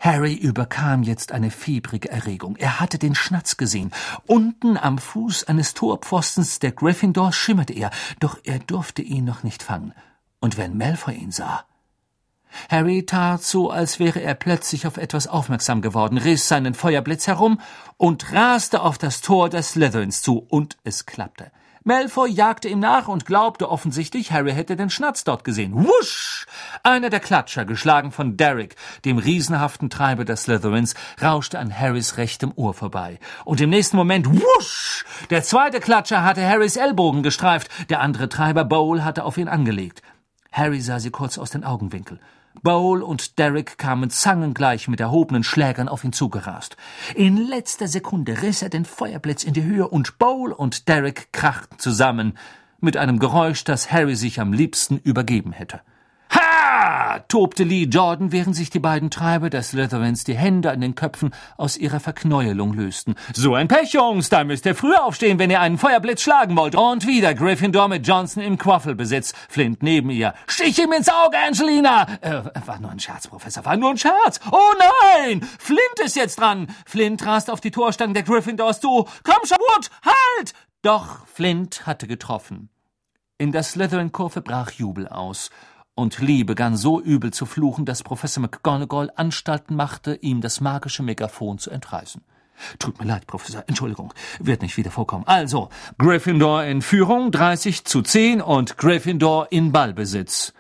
Harry überkam jetzt eine fiebrige Erregung. Er hatte den Schnatz gesehen. Unten am Fuß eines Torpfostens der Gryffindors schimmerte er, doch er durfte ihn noch nicht fangen. Und wenn Malfoy ihn sah? Harry tat so, als wäre er plötzlich auf etwas aufmerksam geworden, riss seinen Feuerblitz herum und raste auf das Tor der Slytherins zu, und es klappte. Malfoy jagte ihm nach und glaubte offensichtlich, Harry hätte den Schnatz dort gesehen. Wusch! Einer der Klatscher, geschlagen von Derek, dem riesenhaften Treiber der Slytherins, rauschte an Harrys rechtem Ohr vorbei. Und im nächsten Moment, wusch! Der zweite Klatscher hatte Harrys Ellbogen gestreift, der andere Treiber, Bowl, hatte auf ihn angelegt. Harry sah sie kurz aus den Augenwinkeln. Bowl und Derek kamen zangengleich mit erhobenen Schlägern auf ihn zugerast. In letzter Sekunde riss er den Feuerblitz in die Höhe und Bowl und Derek krachten zusammen, mit einem Geräusch, das Harry sich am liebsten übergeben hätte. »Ha!« tobte Lee Jordan, während sich die beiden Treiber der Slytherins die Hände an den Köpfen aus ihrer Verknäuelung lösten. »So ein Pech, Jungs, da müsst ihr früher aufstehen, wenn ihr einen Feuerblitz schlagen wollt.« Und wieder Gryffindor mit Johnson im Quaffelbesitz, Flint neben ihr. »Stich ihm ins Auge, Angelina!« War nur ein Scherz, Professor, war nur ein Scherz. »Oh nein! Flint ist jetzt dran!« Flint rast auf die Torstangen der Gryffindors zu. »Komm schon, Wood, halt!« Doch Flint hatte getroffen. In der Slytherin-Kurve brach Jubel aus. Und Lee begann so übel zu fluchen, dass Professor McGonagall Anstalten machte, ihm das magische Megafon zu entreißen. »Tut mir leid, Professor, Entschuldigung, wird nicht wieder vorkommen. Also, Gryffindor in Führung, 30:10 und Gryffindor in Ballbesitz.«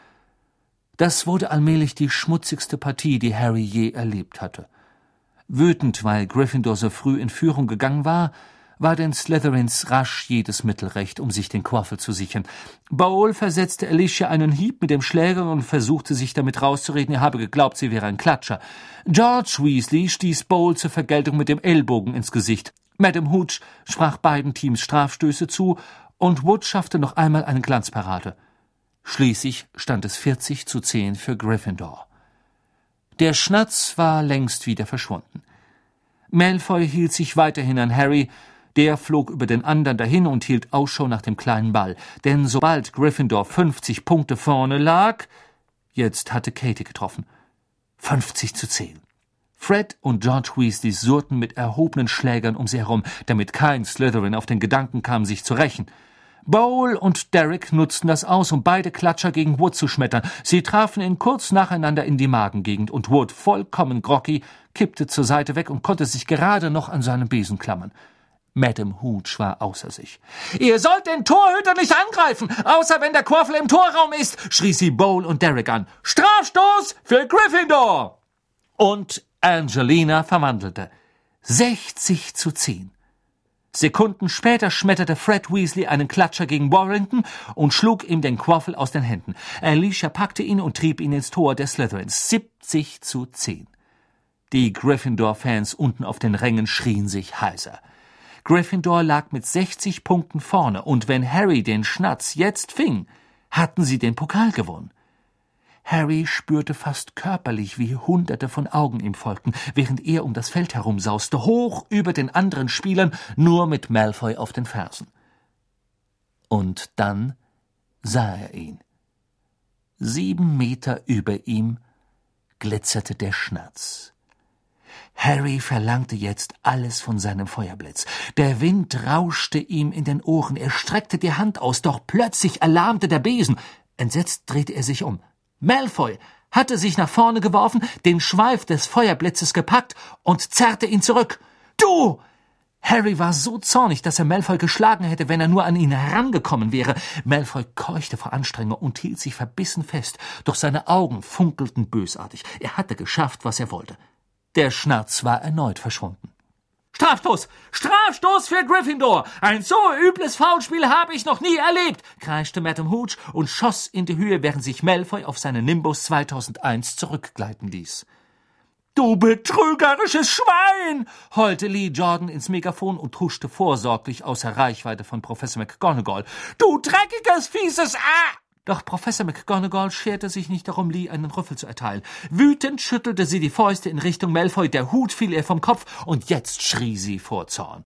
Das wurde allmählich die schmutzigste Partie, die Harry je erlebt hatte. Wütend, weil Gryffindor so früh in Führung gegangen war den Slytherins rasch jedes Mittel recht, um sich den Quaffel zu sichern. Bowl versetzte Alicia einen Hieb mit dem Schläger und versuchte sich damit rauszureden, er habe geglaubt, sie wäre ein Klatscher. George Weasley stieß Bowl zur Vergeltung mit dem Ellbogen ins Gesicht. Madame Hooch sprach beiden Teams Strafstöße zu und Wood schaffte noch einmal eine Glanzparade. Schließlich stand es 40:10 für Gryffindor. Der Schnatz war längst wieder verschwunden. Malfoy hielt sich weiterhin an Harry. Der flog über den anderen dahin und hielt Ausschau nach dem kleinen Ball. Denn sobald Gryffindor 50 Punkte vorne lag, jetzt hatte Katie getroffen. 50:10. Fred und George Weasley surrten mit erhobenen Schlägern um sie herum, damit kein Slytherin auf den Gedanken kam, sich zu rächen. Bowl und Derek nutzten das aus, um beide Klatscher gegen Wood zu schmettern. Sie trafen ihn kurz nacheinander in die Magengegend und Wood, vollkommen groggy, kippte zur Seite weg und konnte sich gerade noch an seinem Besen klammern. Madame Hooch war außer sich. »Ihr sollt den Torhüter nicht angreifen, außer wenn der Quaffel im Torraum ist«, schrie sie Bowl und Derek an. »Strafstoß für Gryffindor!« Und Angelina verwandelte. 60:10. Sekunden später schmetterte Fred Weasley einen Klatscher gegen Warrington und schlug ihm den Quaffel aus den Händen. Alicia packte ihn und trieb ihn ins Tor der Slytherins. 70:10. Die Gryffindor-Fans unten auf den Rängen schrien sich heiser. Gryffindor lag mit 60 Punkten vorne, und wenn Harry den Schnatz jetzt fing, hatten sie den Pokal gewonnen. Harry spürte fast körperlich, wie Hunderte von Augen ihm folgten, während er um das Feld herumsauste, hoch über den anderen Spielern, nur mit Malfoy auf den Fersen. Und dann sah er ihn. 7 Meter über ihm glitzerte der Schnatz. Harry verlangte jetzt alles von seinem Feuerblitz. Der Wind rauschte ihm in den Ohren, er streckte die Hand aus, doch plötzlich erlahmte der Besen. Entsetzt drehte er sich um. Malfoy hatte sich nach vorne geworfen, den Schweif des Feuerblitzes gepackt und zerrte ihn zurück. »Du!« Harry war so zornig, dass er Malfoy geschlagen hätte, wenn er nur an ihn herangekommen wäre. Malfoy keuchte vor Anstrengung und hielt sich verbissen fest, doch seine Augen funkelten bösartig. Er hatte geschafft, was er wollte. Der Schnatz war erneut verschwunden. »Strafstoß! Strafstoß für Gryffindor! Ein so übles Foulspiel habe ich noch nie erlebt!« kreischte Madame Hooch und schoss in die Höhe, während sich Malfoy auf seinen Nimbus 2001 zurückgleiten ließ. »Du betrügerisches Schwein!« heulte Lee Jordan ins Megafon und huschte vorsorglich außer Reichweite von Professor McGonagall. »Du dreckiges, fieses Doch Professor McGonagall scherte sich nicht darum, Lee einen Rüffel zu erteilen. Wütend schüttelte sie die Fäuste in Richtung Malfoy, der Hut fiel ihr vom Kopf, und jetzt schrie sie vor Zorn.